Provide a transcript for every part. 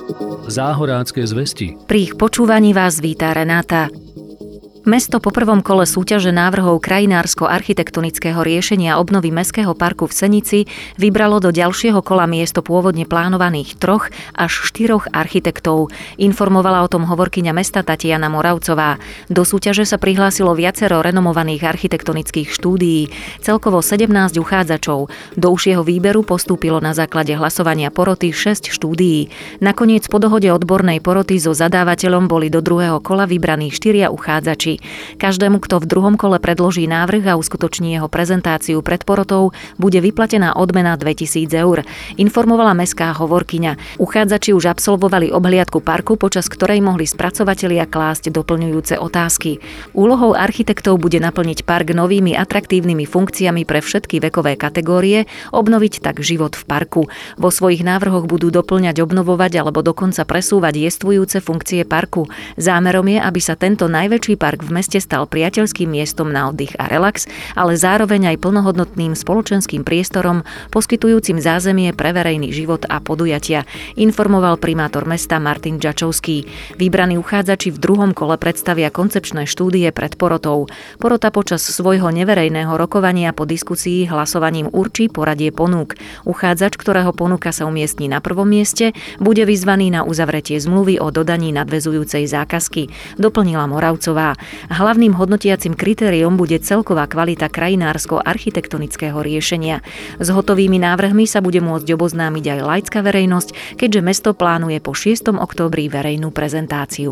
Záhorácké zvesti. Pri ich počúvaní vás víta Renáta. Mesto po prvom kole súťaže návrhov krajinársko-architektonického riešenia obnovy mestského parku v Senici vybralo do ďalšieho kola miesto pôvodne plánovaných 3 až 4 architektov. Informovala o tom hovorkyňa mesta Tatiana Moravcová. Do súťaže sa prihlásilo viacero renomovaných architektonických štúdií, celkovo 17 uchádzačov. Do užšieho výberu postúpilo na základe hlasovania poroty 6 štúdií. Nakoniec po dohode odbornej poroty so zadávateľom boli do druhého kola vybraní 4 uchádzači. Každému, kto v druhom kole predloží návrh a uskutoční jeho prezentáciu pred porotou, bude vyplatená odmena 2000 eur, informovala mestská hovorkyňa. Uchádzači už absolvovali obhliadku parku, počas ktorej mohli spracovatelia klásť doplňujúce otázky. Úlohou architektov bude naplniť park novými atraktívnymi funkciami pre všetky vekové kategórie, obnoviť tak život v parku. Vo svojich návrhoch budú doplňať, obnovovať alebo dokonca presúvať jestvujúce funkcie parku. Zámerom je, aby sa tento najväčší park v meste stal priateľským miestom na oddych a relax, ale zároveň aj plnohodnotným spoločenským priestorom, poskytujúcim zázemie pre verejný život a podujatia, informoval primátor mesta Martin Džačovský. Vybraní uchádzači v druhom kole predstavia koncepčné štúdie pred porotou. Porota počas svojho neverejného rokovania po diskusii hlasovaním určí poradie ponúk. Uchádzač, ktorého ponuka sa umiestni na prvom mieste, bude vyzvaný na uzavretie zmluvy o dodaní nadväzujúcej zákazky, doplnila Moravcová. Hlavným hodnotiacim kritériom bude celková kvalita krajinársko-architektonického riešenia. S hotovými návrhmi sa bude môcť oboznámiť aj laická verejnosť, keďže mesto plánuje po 6. októbri verejnú prezentáciu.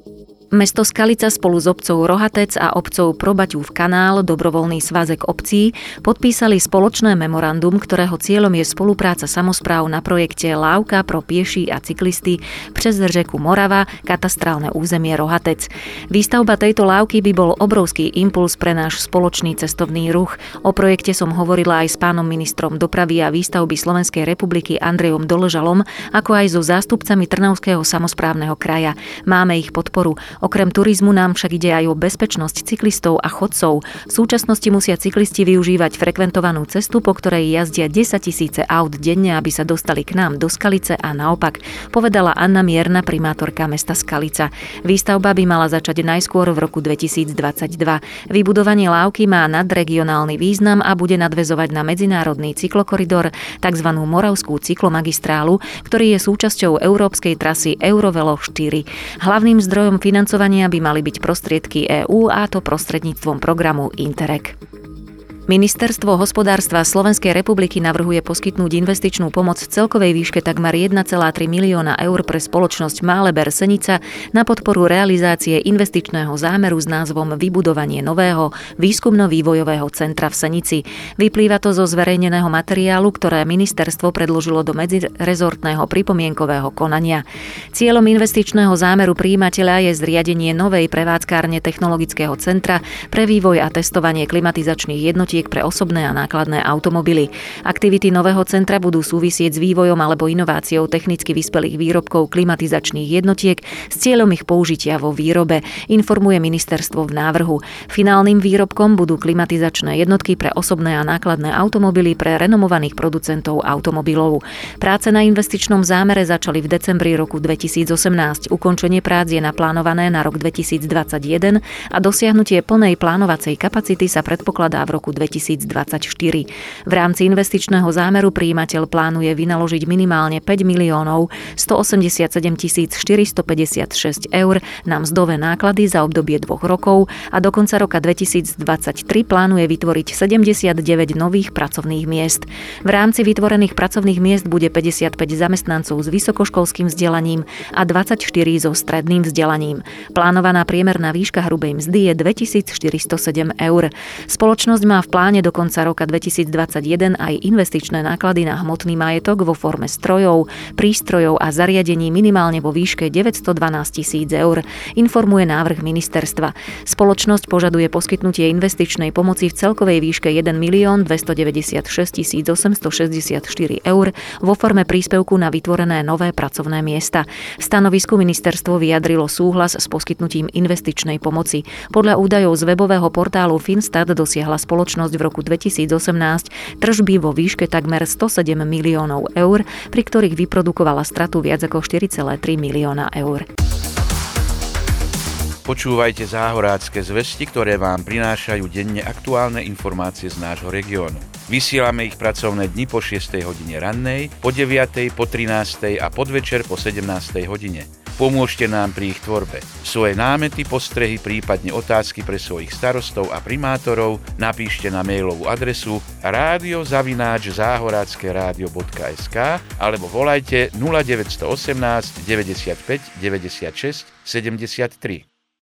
Mesto Skalica spolu s obcou Rohatec a obcou Probaťův kanál, dobrovoľný svazek obcí, podpísali spoločné memorandum, ktorého cieľom je spolupráca samospráv na projekte Lávka pro pieší a cyklisty přes řeku Morava, katastrálne územie Rohatec. Výstavba tejto lávky by bol obrovský impuls pre náš spoločný cestovný ruch. O projekte som hovorila aj s pánom ministrom dopravy a výstavby Slovenskej republiky Andrejom Doležalom, ako aj so zástupcami Trnavského samosprávneho kraja. Máme ich podporu. Okrem turizmu nám však ide aj o bezpečnosť cyklistov a chodcov. V súčasnosti musia cyklisti využívať frekventovanú cestu, po ktorej jazdia 10 000 aut denne, aby sa dostali k nám do Skalice a naopak, povedala Anna Mierna, primátorka mesta Skalica. Výstavba by mala začať najskôr v roku 2022. Vybudovanie lávky má nadregionálny význam a bude nadväzovať na medzinárodný cyklokoridor, tzv. Moravskú cyklomagistrálu, ktorý je súčasťou európskej trasy Eurovelo 4. Hlavným zdrojom financovania by mali byť prostriedky EÚ, a to prostredníctvom programu Interreg. Ministerstvo hospodárstva Slovenskej republiky navrhuje poskytnúť investičnú pomoc v celkovej výške takmer 1,3 milióna eur pre spoločnosť Máleber Senica na podporu realizácie investičného zámeru s názvom Vybudovanie nového výskumno-vývojového centra v Senici. Vyplýva to zo zverejneného materiálu, ktoré ministerstvo predložilo do medzirezortného pripomienkového konania. Cieľom investičného zámeru prijímateľa je zriadenie novej prevádzkárne technologického centra pre vývoj a testovanie klimatizačných jednotiek pre osobné a nákladné automobily. Aktivity nového centra budú súvisieť s vývojom alebo inováciou technicky vyspelých výrobkov klimatizačných jednotiek s cieľom ich použitia vo výrobe, informuje ministerstvo v návrhu. Finálnym výrobkom budú klimatizačné jednotky pre osobné a nákladné automobily pre renomovaných producentov automobilov. Práce na investičnom zámere začali v decembri roku 2018. Ukončenie prác je naplánované na rok 2021 a dosiahnutie plnej plánovacej kapacity sa predpokladá v roku 2024. V rámci investičného zámeru prijímateľ plánuje vynaložiť minimálne 5 miliónov 187 456 eur na mzdové náklady za obdobie 2 rokov a do konca roka 2023 plánuje vytvoriť 79 nových pracovných miest. V rámci vytvorených pracovných miest bude 55 zamestnancov s vysokoškolským vzdelaním a 24 so stredným vzdelaním. Plánovaná priemerná výška hrubej mzdy je 2407 eur. Spoločnosť má v pláne do konca roka 2021 aj investičné náklady na hmotný majetok vo forme strojov, prístrojov a zariadení minimálne vo výške 912 000 eur, informuje návrh ministerstva. Spoločnosť požaduje poskytnutie investičnej pomoci v celkovej výške 1 296 864 eur vo forme príspevku na vytvorené nové pracovné miesta. V stanovisku ministerstvo vyjadrilo súhlas s poskytnutím investičnej pomoci. Podľa údajov z webového portálu Finstat dosiahla spoločnosť skúsenosť v roku 2018 tržby vo výške takmer 107 miliónov eur, pri ktorých vyprodukovala stratu viac ako 4,3 milióna eur. Počúvajte záhorácké zvesti, ktoré vám prinášajú denne aktuálne informácie z nášho regiónu. Vysielame ich pracovné dni po 6. hodine rannej, po 9., po 13. a podvečer po 17. hodine. Pomôžte nám pri ich tvorbe. Svoje námety, postrehy, prípadne otázky pre svojich starostov a primátorov napíšte na mailovú adresu radio@zahorackeradio.sk alebo volajte 0918 95 96 73.